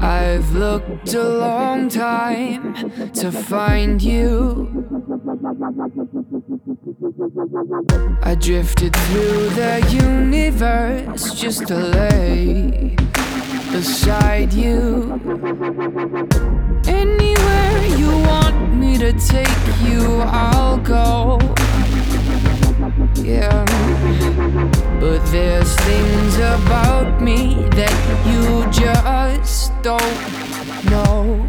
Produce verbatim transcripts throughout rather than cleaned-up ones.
I've looked a long time to find you. I drifted through the universe just to lay beside you. Anywhere you want me to take you, I'll go. Yeah, but there's things about me that you just don't know.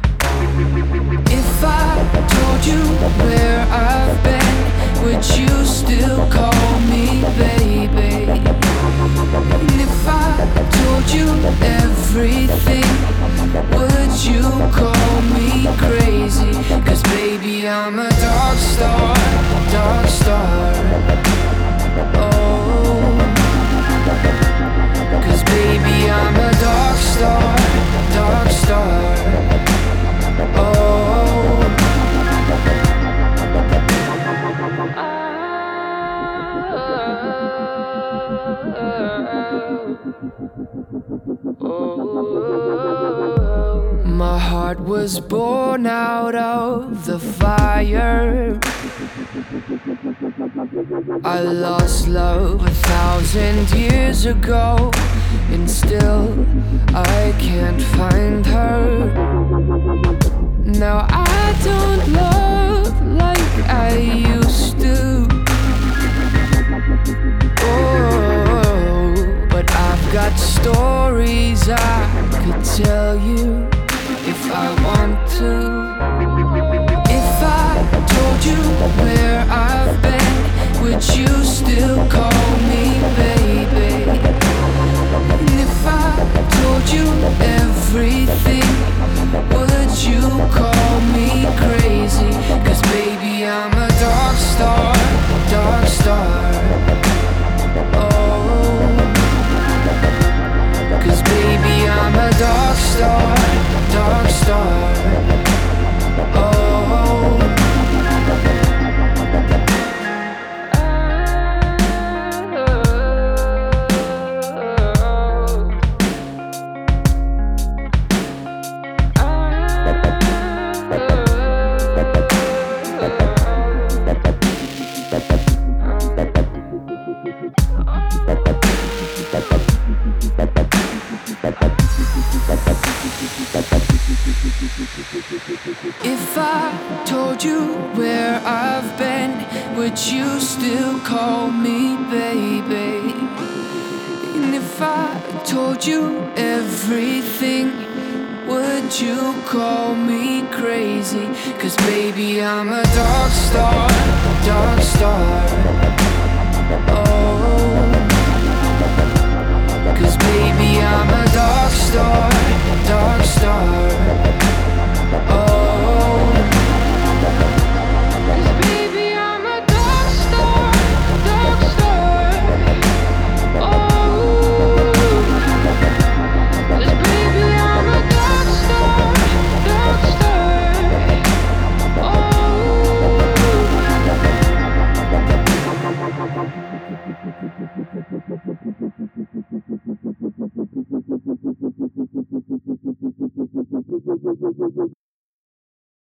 If I told you where I've been, would you still call me baby? And if I told you everything, would you call me crazy? 'Cause baby, I'm a dark star, dark star. Oh, 'cause baby, I'm a dark star, dark star. Oh, my heart was born out of the fire. I lost love a thousand years ago, and still I can't find her. Now I don't love like I used to. Oh, but I've got stories I could tell you if I want to. If I told you where I've been, would you still call me baby? And if I told you everything, would you call me crazy? 'Cause baby, I'm a dark star, dark star. Oh, 'cause baby, I'm a dark star, dark star. Oh, if I told you where I've been, would you still call me baby? And if I told you everything, would you call me crazy? 'Cause baby, I'm a dark star, dark star. Oh, 'cause baby, I'm a dark star, dark star. Oh,